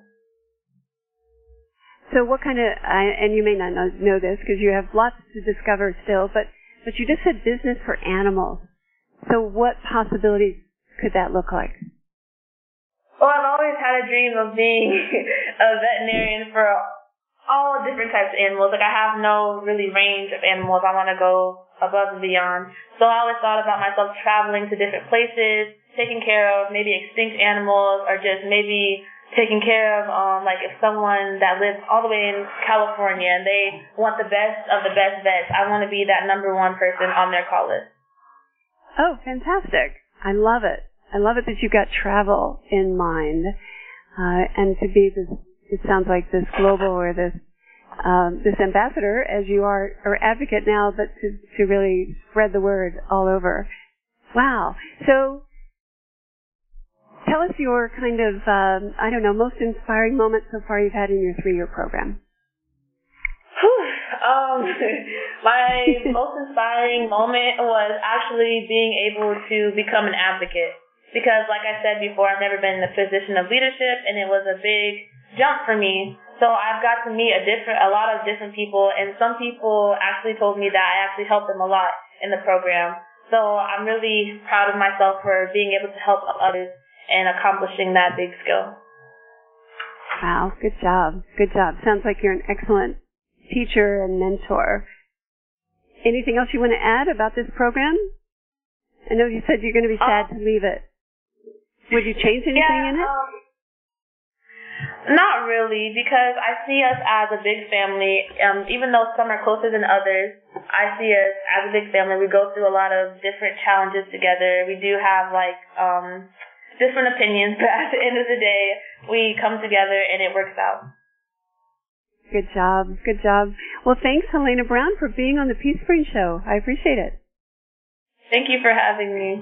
So what kind of, I, and you may not know, know this because you have lots to discover still, but, but you just said business for animals. So what possibilities could that look like? Well, I've always had a dream of being a veterinarian for all different types of animals. Like, I have no really range of animals. I want to go above and beyond. So I always thought about myself traveling to different places, taking care of maybe extinct animals, or just maybe taking care of, um, like if someone that lives all the way in California and they want the best of the best vets, I want to be that number one person on their call list. Oh, fantastic. I love it. I love it that you've got travel in mind, uh, and to be this, it sounds like this global or this, um, this ambassador, as you are, or advocate now, but to, to really spread the word all over. Wow. So, tell us your kind of, um, I don't know, most inspiring moment so far you've had in your three-year program. um, my most inspiring moment was actually being able to become an advocate. Because, like I said before, I've never been in a position of leadership, and it was a big jump for me. So I've got to meet a different, a lot of different people, and some people actually told me that I actually helped them a lot in the program. So I'm really proud of myself for being able to help others and accomplishing that big skill. Wow, good job. Good job. Sounds like you're an excellent teacher and mentor. Anything else you want to add about this program? I know you said you're going to be sad um, to leave it. Would you change anything yeah, in it? Um, not really, because I see us as a big family. Um, even though some are closer than others, I see us as a big family. We go through a lot of different challenges together. We do have, like, um, different opinions, but at the end of the day, we come together and it works out. Good job. Good job. Well, thanks, Helena Brown, for being on the Peace Spring Show. I appreciate it. Thank you for having me.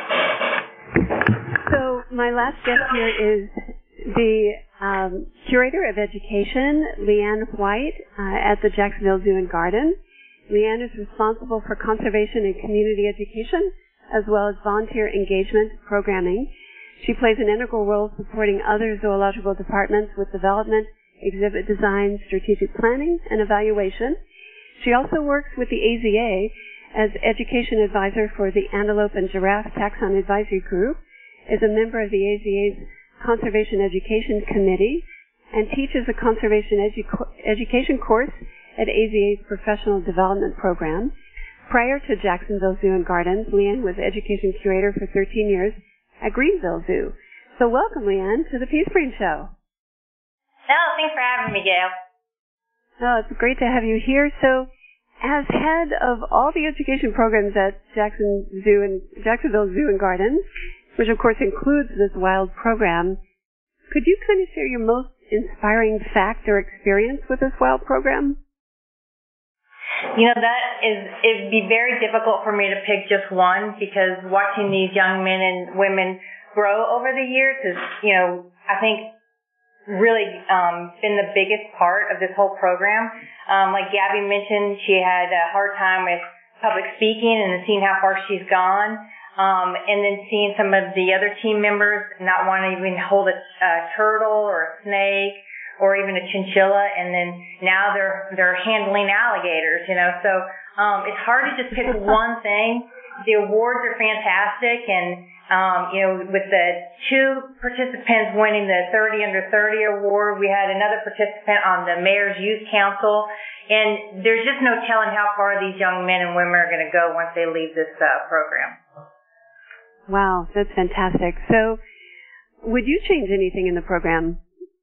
So my last guest here is the um, Curator of Education, Leanne White, uh, at the Jacksonville Zoo and Garden. Leanne is responsible for conservation and community education, as well as volunteer engagement programming. She plays an integral role supporting other zoological departments with development, exhibit design, strategic planning, and evaluation. She also works with the A Z A as education advisor for the Antelope and Giraffe Taxon Advisory Group, is a member of the A Z A's Conservation Education Committee, and teaches a conservation edu- education course at A Z A's Professional Development Program. Prior to Jacksonville Zoo and Gardens, Leanne was education curator for thirteen years at Greenville Zoo. So welcome, Leanne, to the Peace Spring Show. Oh, thanks for having me, Gail. Oh, it's great to have you here. So, as head of all the education programs at Jackson Zoo and Jacksonville Zoo and Gardens, which of course includes this wild program, could you kind of share your most inspiring fact or experience with this wild program? You know, that is, it'd be very difficult for me to pick just one, because watching these young men and women grow over the years is, you know, I think really um, been the biggest part of this whole program. Um, like Gabby mentioned, she had a hard time with public speaking, and seeing how far she's gone. Um, and then seeing some of the other team members not want to even hold a, a turtle or a snake or even a chinchilla, and then now they're they're handling alligators, you know. So um, it's hard to just pick one thing. The awards are fantastic, and um, you know, with the two participants winning the thirty under thirty award, we had another participant on the Mayor's Youth Council, and there's just no telling how far these young men and women are going to go once they leave this uh, program. Wow, that's fantastic. So, would you change anything in the program?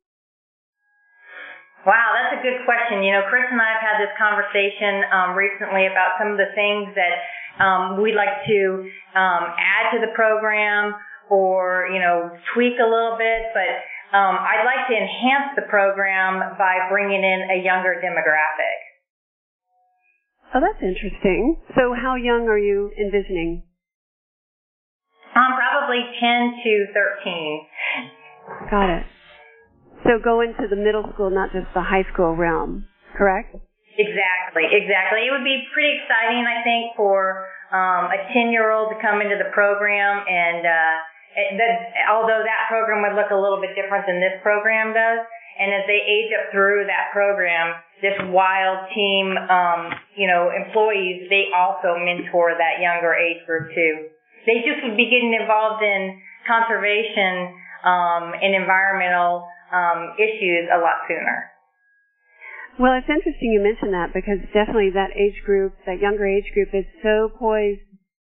Wow, that's a good question. You know, Chris and I have had this conversation um, recently about some of the things that um, we'd like to um, add to the program or, you know, tweak a little bit. But um, I'd like to enhance the program by bringing in a younger demographic. Oh, that's interesting. So how young are you envisioning? Um, probably ten to thirteen. Got it. So go into the middle school, not just the high school realm, correct? Exactly, exactly. It would be pretty exciting, I think, for um, a ten-year-old to come into the program, and uh, it, that, although that program would look a little bit different than this program does, and as they age up through that program, this wild team, um, you know, employees, they also mentor that younger age group too. They just would be getting involved in conservation um, and environmental um, issues a lot sooner. Well, it's interesting you mention that, because definitely that age group, that younger age group, is so poised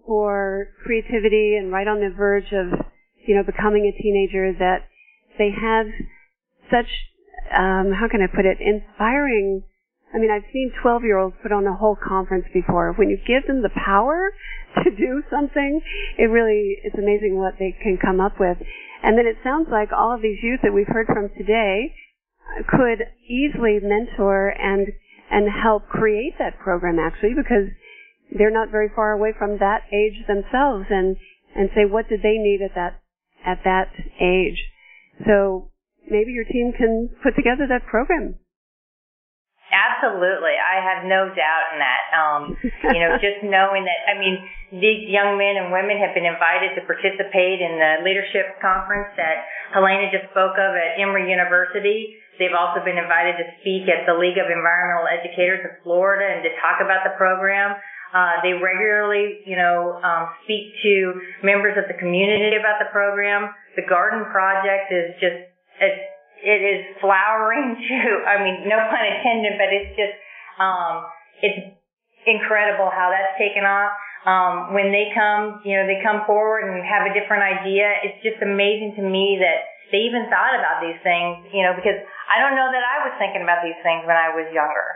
or creativity and right on the verge of, you know, becoming a teenager, that they have such, um, how can I put it, inspiring. I mean, I've seen twelve-year-olds put on a whole conference before. When you give them the power to do something, it really, it's amazing what they can come up with. And then it sounds like all of these youth that we've heard from today could easily mentor and and help create that program, actually, because they're not very far away from that age themselves, and and say, what did they need at that at that age? So maybe your team can put together that program. Absolutely. I have no doubt in that. Um, you know, just knowing that, I mean, these young men and women have been invited to participate in the leadership conference that Helena just spoke of at Emory University. They've also been invited to speak at the League of Environmental Educators of Florida and to talk about the program. Uh, they regularly, you know, um, speak to members of the community about the program. The Garden Project is just, it's, it is flowering too. I mean, no pun intended, but it's just, um, it's incredible how that's taken off. Um, when they come, you know, they come forward and have a different idea. It's just amazing to me that they even thought about these things, you know, because I don't know that I was thinking about these things when I was younger.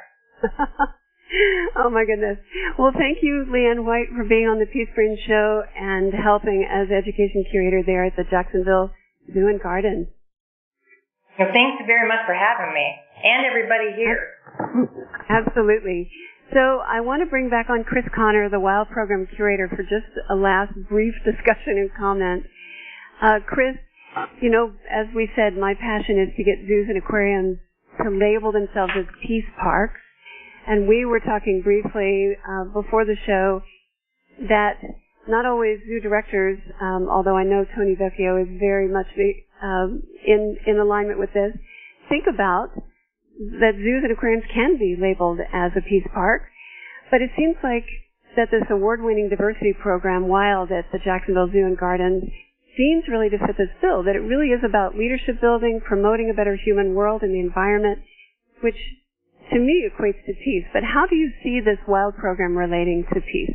Oh my goodness. Well, thank you, Leanne White, for being on the Peace Brain Show and helping as education curator there at the Jacksonville Zoo and Garden. Well, thanks very much for having me and everybody here. Absolutely. So I want to bring back on Chris Connor, the WILD Program Curator, for just a last brief discussion and comment. Uh, Chris, you know, as we said, my passion is to get zoos and aquariums to label themselves as peace parks. And we were talking briefly uh, before the show that not always zoo directors, um, although I know Tony Vecchio is very much um, in in alignment with this, think about that zoos and aquariums can be labeled as a peace park. But it seems like that this award-winning diversity program, WILD, at the Jacksonville Zoo and Garden, seems really to fit this bill, that it really is about leadership building, promoting a better human world and the environment, which to me equates to peace. But how do you see this WILD program relating to peace?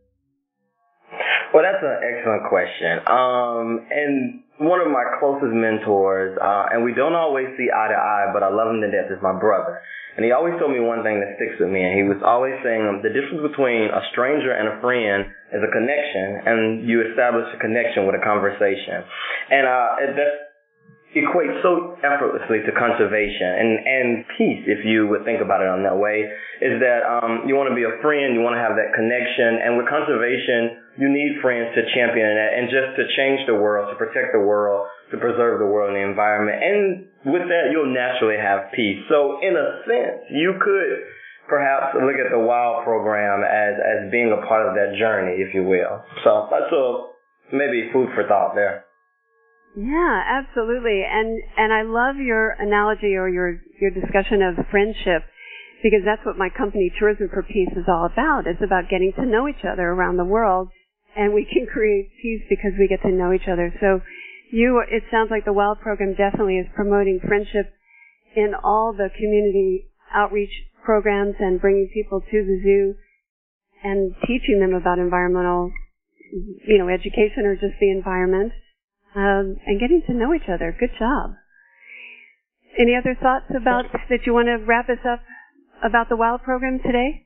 Well, that's an excellent question. Um, and one of my closest mentors, uh, and we don't always see eye to eye, but I love him to death, is my brother. And he always told me one thing that sticks with me, and he was always saying um, the difference between a stranger and a friend is a connection, and you establish a connection with a conversation. And uh, that equates so effortlessly to conservation and, and peace, if you would think about it on that way, is that um, you want to be a friend, you want to have that connection, and with conservation, you need friends to champion that and just to change the world, to protect the world, to preserve the world and the environment. And with that, you'll naturally have peace. So in a sense, you could perhaps look at the WILD program as, as being a part of that journey, if you will. So that's a maybe food for thought there. Yeah, absolutely. And and I love your analogy or your, your discussion of friendship, because that's what my company, Tourism for Peace, is all about. It's about getting to know each other around the world, and we can create peace because we get to know each other. So you, it sounds like the WILD program definitely is promoting friendship in all the community outreach programs and bringing people to the zoo and teaching them about environmental, you know, education or just the environment. Um, and getting to know each other. Good job. Any other thoughts about that you want to wrap us up about the WILD program today?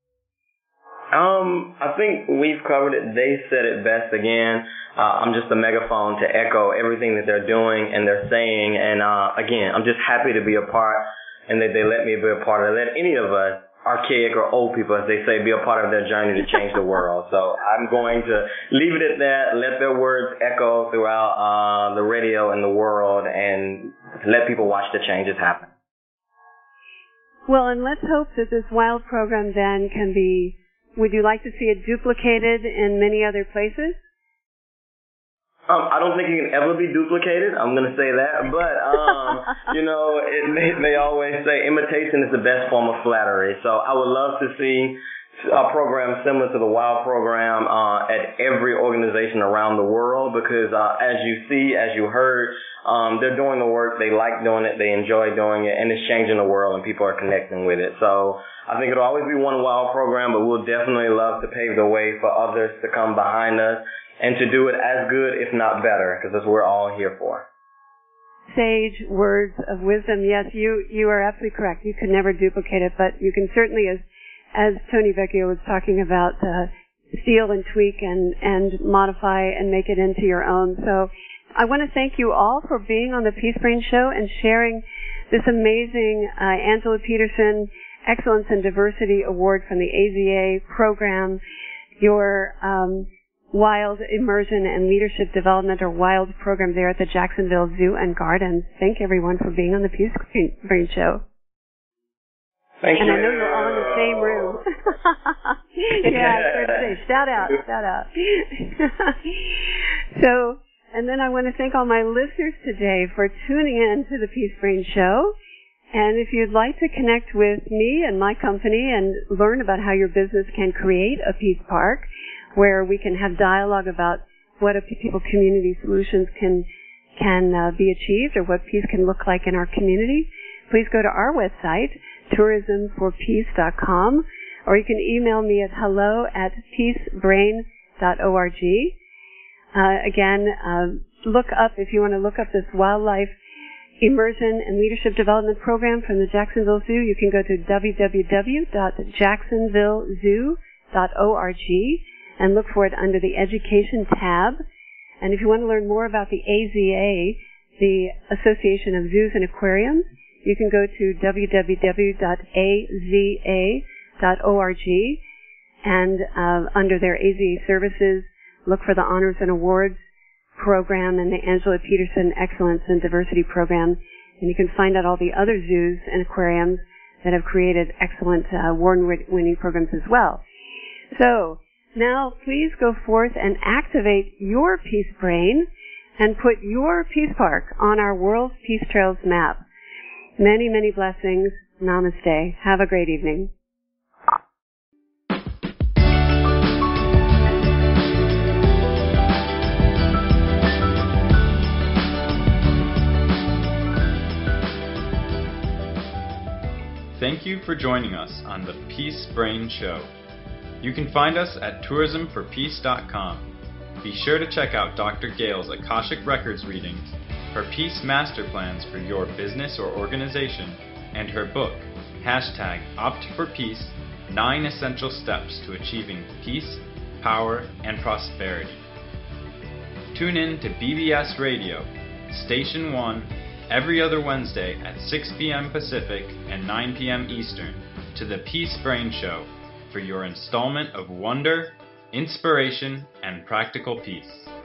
Um, I think we've covered it. They said it best again. Uh, I'm just a megaphone to echo everything that they're doing and they're saying. And uh, again, I'm just happy to be a part, and that they let me be a part of it. Let any of us, archaic or old people, as they say, be a part of their journey to change the world. So I'm going to leave it at that, let their words echo throughout uh, the radio and the world, and let people watch the changes happen. Well, and let's hope that this WILD program then can be, would you like to see it duplicated in many other places? Um, I don't think it can ever be duplicated. I'm going to say that. But, um, you know, it, they, they always say imitation is the best form of flattery. So I would love to see a program similar to the WOW program uh, at every organization around the world because uh, as you see, as you heard, um, they're doing the work, they like doing it, they enjoy doing it, and it's changing the world and people are connecting with it. So I think it'll always be one WOW program, but we'll definitely love to pave the way for others to come behind us and to do it as good, if not better, because that's what we're all here for. Sage words of wisdom. Yes, you, you are absolutely correct. You could never duplicate it, but you can certainly, as as Tony Vecchio was talking about, uh, steal and tweak and, and modify and make it into your own. So I want to thank you all for being on the Peace Brain Show and sharing this amazing uh, Angela Peterson Excellence in Diversity Award from the A Z A program, your um, Wild Immersion and Leadership Development, or WILD program there at the Jacksonville Zoo and Gardens. Thank everyone for being on the Peace Brain Show. Thank and you. I know you're all in the same room. Yeah, it's fair to say. Shout out, shout out. So, and then I want to thank all my listeners today for tuning in to the Peace Brain Show. And if you'd like to connect with me and my company and learn about how your business can create a peace park where we can have dialogue about what a People Community Solutions can can uh, be achieved or what peace can look like in our community, please go to our website, tourism for peace dot com, or you can email me at hello at peacebrain dot org. Uh, again, uh, look up, if you want to look up this wildlife immersion and leadership development program from the Jacksonville Zoo, you can go to w w w dot jacksonville zoo dot org and look for it under the Education tab. And if you want to learn more about the A Z A, the Association of Zoos and Aquariums, you can go to w w w dot a z a dot org and uh, under their A Z A services, look for the Honors and Awards program and the Angela Peterson Excellence in Diversity program, and you can find out all the other zoos and aquariums that have created excellent uh, award-winning programs as well. So now please go forth and activate your Peace Brain and put your Peace Park on our World Peace Trails map. Many, many blessings. Namaste. Have a great evening. Thank you for joining us on the Peace Brain Show. You can find us at tourism for peace dot com. Be sure to check out Doctor Gail's Akashic Records readings, her Peace Master Plans for your business or organization, and her book, hashtag Opt for Peace, Nine Essential Steps to Achieving Peace, Power, and Prosperity. Tune in to B B S Radio, Station one, every other Wednesday at six p.m. Pacific and nine p.m. Eastern to the Peace Brain Show for your installment of wonder, inspiration, and practical peace.